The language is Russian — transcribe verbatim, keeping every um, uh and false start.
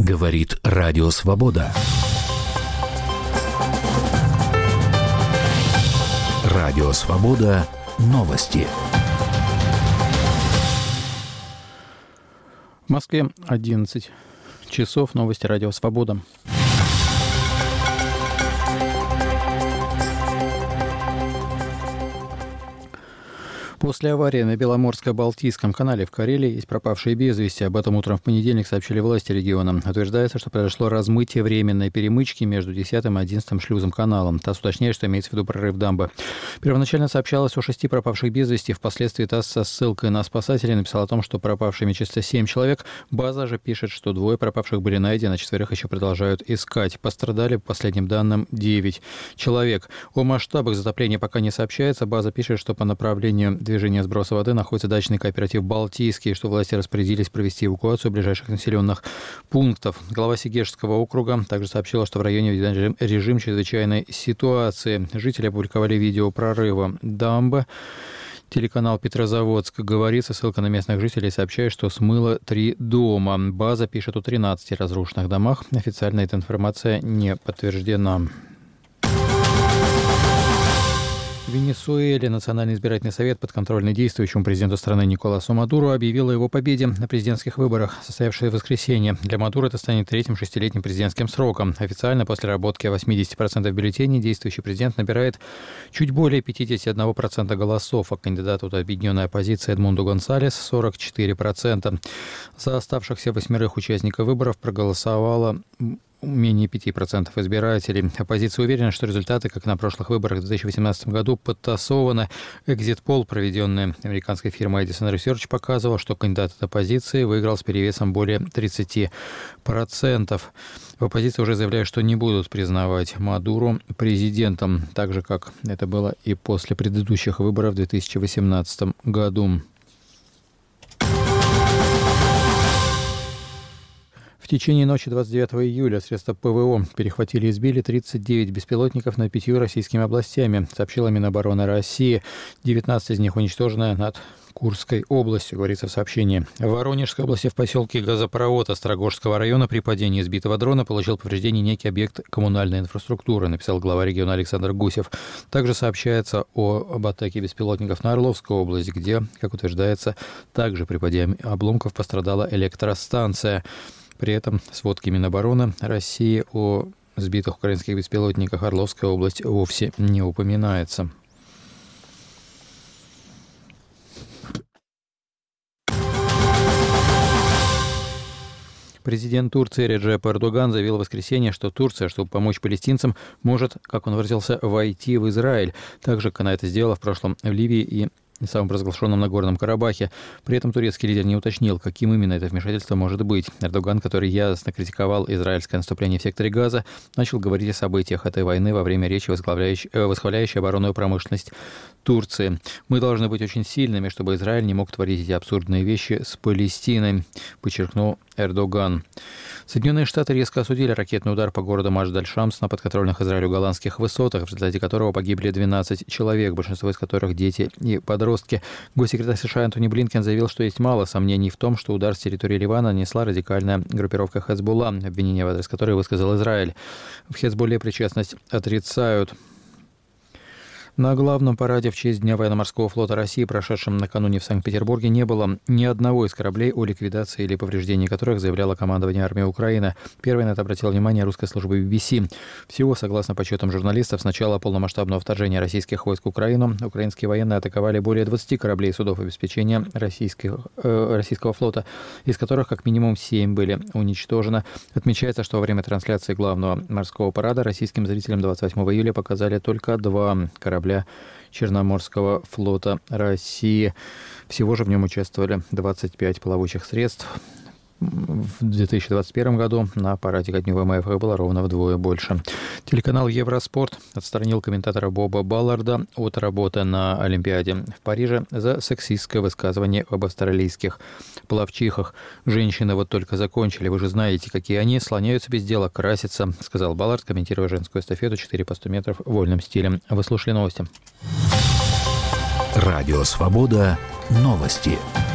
Говорит Радио Свобода. Радио Свобода. Новости. В Москве одиннадцать часов. Новости Радио Свобода. После аварии на Беломорско-Балтийском канале в Карелии есть пропавшие без вести. Об этом утром в понедельник сообщили власти региона. Утверждается, что произошло размытие временной перемычки между десятым и одиннадцатым шлюзом каналом. ТАСС уточняет, что имеется в виду прорыв дамбы. Первоначально сообщалось о шести пропавших без вести. Впоследствии ТАСС со ссылкой на спасателей написал о том, что пропавшими чисто семь человек. База же пишет, что двое пропавших были найдены, а четверых еще продолжают искать. Пострадали, по последним данным, девять человек. О масштабах затопления пока не сообщается. База пишет, что по направлению движения сброса воды находится дачный кооператив «Балтийский», что власти распорядились провести эвакуацию ближайших населенных пунктов. Глава Сегежского округа также сообщила, что в районе введен режим чрезвычайной ситуации. Жители опубликовали видео прорыва дамбы. Телеканал «Петрозаводск» говорится, ссылка на местных жителей сообщает, что смыло три дома. База пишет о тринадцати разрушенных домах. Официально эта информация не подтверждена. В Венесуэле Национальный избирательный совет, подконтрольный действующему президенту страны Николасу Мадуру, объявил о его победе на президентских выборах, состоявшихся в воскресенье. Для Мадуро это станет третьим шестилетним президентским сроком. Официально после работки восемьдесят процентов бюллетеней действующий президент набирает чуть более пятьдесят один процент голосов, а кандидат от объединенной оппозиции Эдмундо Гонсалес – сорок четыре процента. За оставшихся восьмерых участников выборов проголосовало менее пяти процентов избирателей. Оппозиция уверена, что результаты, как на прошлых выборах в две тысячи восемнадцатом году, подтасованы. Экзит-пол, проведенный американской фирмой Edison Research, показывал, что кандидат от оппозиции выиграл с перевесом более тридцати процентов. В оппозиции уже заявляют, что не будут признавать Мадуру президентом, так же, как это было и после предыдущих выборов в две тысячи восемнадцатом году. В течение ночи двадцать девятого июля средства ПВО перехватили и сбили тридцать девять беспилотников над пятью российскими областями, сообщила Минобороны России. девятнадцать из них уничтожены над Курской областью, говорится в сообщении. В Воронежской области в поселке Газопровод Острогожского района при падении сбитого дрона получил повреждение некий объект коммунальной инфраструктуры, написал глава региона Александр Гусев. Также сообщается о, об атаке беспилотников на Орловскую область, где, как утверждается, также при падении обломков пострадала электростанция. При этом в сводке Минобороны России о сбитых украинских беспилотниках Орловская область вовсе не упоминается. Президент Турции Реджеп Эрдоган заявил в воскресенье, что Турция, чтобы помочь палестинцам, может, как он выразился, войти в Израиль. Так же, как она это сделала в прошлом в Ливии и самом разглашенном Нагорном Карабахе. При этом турецкий лидер не уточнил, каким именно это вмешательство может быть. Эрдоган, который ясно критиковал израильское наступление в секторе Газа, начал говорить о событиях этой войны во время речи, восхваляющей оборонную промышленность Турции. «Мы должны быть очень сильными, чтобы Израиль не мог творить эти абсурдные вещи с Палестиной», подчеркнул Эрдоган. Соединенные Штаты резко осудили ракетный удар по городу Машд-аль-Шамс на подконтрольных Израилю голландских высотах, в результате которого погибли двенадцать человек, большинство из которых дети и подростки. Госсекретарь США Антони Блинкен заявил, что есть мало сомнений в том, что удар с территории Ливана нанесла радикальная группировка Хезболла, обвинение в адрес которой высказал Израиль. В Хезболле причастность отрицают. На главном параде в честь Дня военно-морского флота России, прошедшем накануне в Санкт-Петербурге, не было ни одного из кораблей, о ликвидации или повреждении которых заявляло командование армии Украины. Первой на это обратила внимание русская служба би би си. Всего, согласно подсчетам журналистов, с начала полномасштабного вторжения российских войск в Украину украинские военные атаковали более двадцати кораблей и судов обеспечения российских, э, российского флота, из которых как минимум семь были уничтожены. Отмечается, что во время трансляции главного морского парада российским зрителям двадцать восьмого июля показали только два корабля Черноморского флота России. Всего же в нем участвовали двадцать пять плавучих средств. В две тысячи двадцать первом году на параде ко дню ВМФ было ровно вдвое больше. Телеканал Евроспорт отстранил комментатора Боба Балларда от работы на Олимпиаде в Париже за сексистское высказывание об австралийских пловчихах. «Женщины вот только закончили, вы же знаете, какие они, слоняются без дела, красятся», сказал Баллард, комментируя женскую эстафету четыре по сто метров вольным стилем. Вы слушали новости. Радио Свобода. Новости.